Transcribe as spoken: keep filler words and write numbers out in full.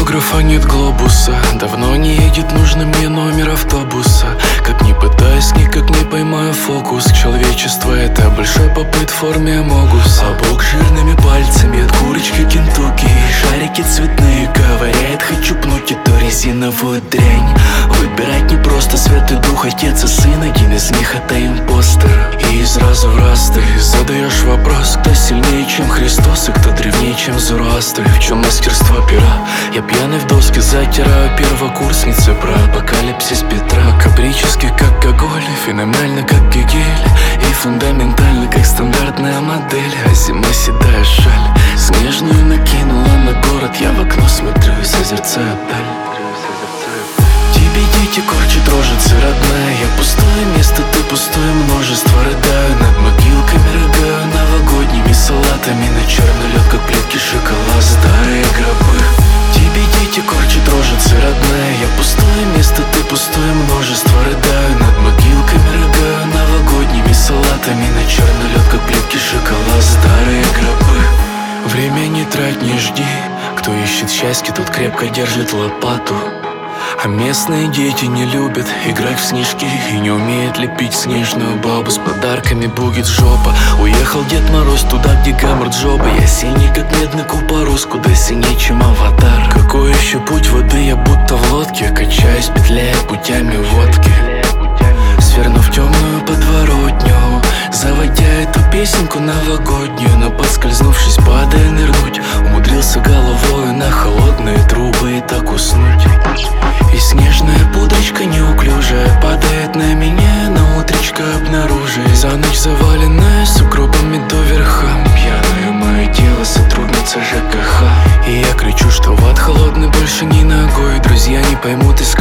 автографа, нет глобуса. Давно не едет нужный мне номер автобуса. Как ни пытаюсь, никак не поймаю фокус. Человечество — это большой попыт в форме амогуса. А Бог жирными пальцами от курочки Кентукки шарики цветные ковыряет, хочу пнуть эту резиновую дрянь. Выбирать не просто, Святой Дух, Отец и Сын. Один из них — это импостер. И сразу в раз ты задаешь вопрос: кто сильнее, чем Христос, и кто древнее, чем Зороастр? В чем мастерство пера? Я пьяный в доске затираю первокурсницы про апокалипсис Петра. Макабрически, как Гоголь, феноменально, как Гегель, и фундаментально, как стандартная модель. А зима седая шаль снежную накинула на город. Я в окно смотрю и созерцаю даль. Тебе дети корчат рожицы, родная. Я пустое место, ты пустое множество. Рыдаю над могилками, рыгаю новогодними салатами. На черный лед, как плитки шоколад, старые гробы. Тебе дети корчат рожицы, родная. Я пустое место, ты пустое множество. Рыдаю над могилками, рыгаю новогодними салатами. На черный лед, как плитки шоколад, старые гробы. Время не трать, не жди. Кто ищет счастье, тот крепко держит лопату. А местные дети не любят играть в снежки и не умеют лепить снежную бабу. С подарками будет жопа. Уехал Дед Мороз туда, где гаммер джоба. Я синий, как медный купорос, куда синее, чем аватар. Какой еще путь воды, я будто в лодке качаюсь, петляя путями водки. Свернув темную подворотню, заводя эту песенку новогоднюю. Но подскользнувшись, падая нырнуть, умудрился головой на холодные трубы и так уснуть. И снежная пудрочка неуклюжая падает на меня, на утречко обнаружив. За ночь заваленная сугробами до верха. Пьяное мое тело, сотрудница ЖКХ. И я кричу, что в ад холодный больше не ногой. Друзья не поймут, из